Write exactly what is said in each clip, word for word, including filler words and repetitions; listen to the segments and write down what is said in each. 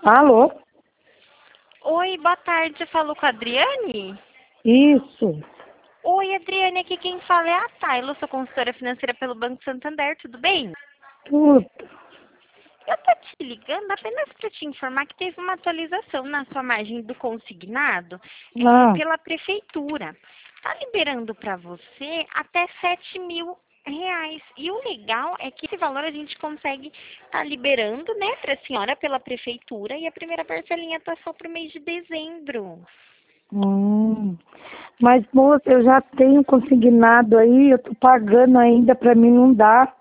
Alô? Oi, boa tarde. Você falou com a Adriane? Isso. Oi, Adriane. Aqui quem fala é a Tayla. Eu sou consultora financeira pelo Banco Santander. Tudo bem? Tudo. Eu tô te ligando apenas para te informar que teve uma atualização na sua margem do consignado é, Ah, pela prefeitura. Tá liberando para você até sete mil reais. E o legal é que esse valor a gente consegue estar liberando, né, para a senhora pela prefeitura, e a primeira parcelinha tá só pro mês de dezembro. hum. Mas, moça, eu já tenho consignado aí, eu tô pagando ainda, pra mim não dá.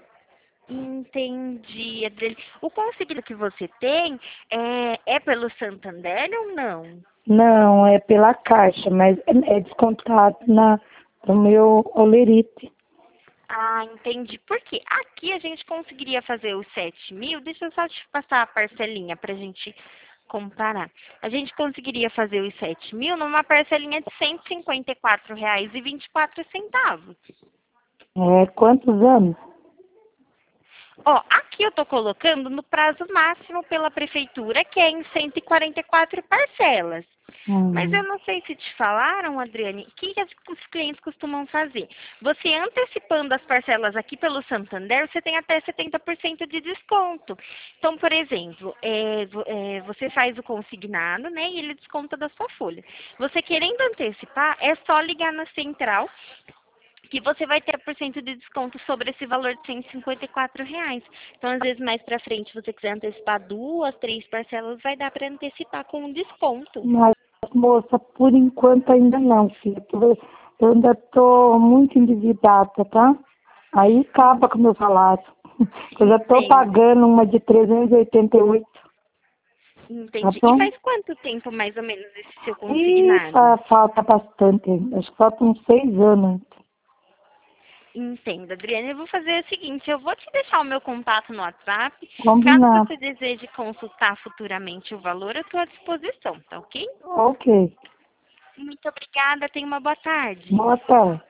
Entendi, Adriane. O consignado que você tem é, é pelo Santander ou não? Não, é pela caixa, mas é é descontado na, no meu olerite. Ah, entendi. Por quê? Aqui a gente conseguiria fazer os sete mil. Deixa eu só te passar a parcelinha para a gente comparar. A gente conseguiria fazer os sete mil numa parcelinha de cento e cinquenta e quatro reais e vinte e quatro centavos. É, quantos anos? Ó, aqui eu tô colocando no prazo máximo pela prefeitura, que é em cento e quarenta e quatro parcelas. Mas eu Hum. não sei se te falaram, Adriane, o que, que as- os clientes costumam fazer? Você antecipando as parcelas aqui pelo Santander, você tem até setenta por cento de desconto. Então, por exemplo, é, vo- é, você faz o consignado, né, e ele desconta da sua folha. Você querendo antecipar, é só ligar na central que você vai ter por cento de desconto sobre esse valor de cento e cinquenta e quatro reais. Então, às vezes, mais pra frente, se você quiser antecipar duas, três parcelas, vai dar para antecipar com um desconto. Mas, moça, por enquanto ainda não, filha. Eu eu ainda tô muito endividada, tá? Aí acaba com o meu salário. Eu já tô Entendo, pagando uma de trezentos e oitenta e oito, tá entendi. E bom? faz quanto tempo, mais ou menos, esse seu E consignado? fa- falta bastante, acho que falta uns seis anos. Entendo, Adriana. Eu vou fazer o seguinte, eu vou te deixar o meu contato no WhatsApp. Caso Combinado. você deseje consultar futuramente o valor, eu estou à disposição, tá ok? Ok. Muito obrigada, tenha uma boa tarde. Boa tarde.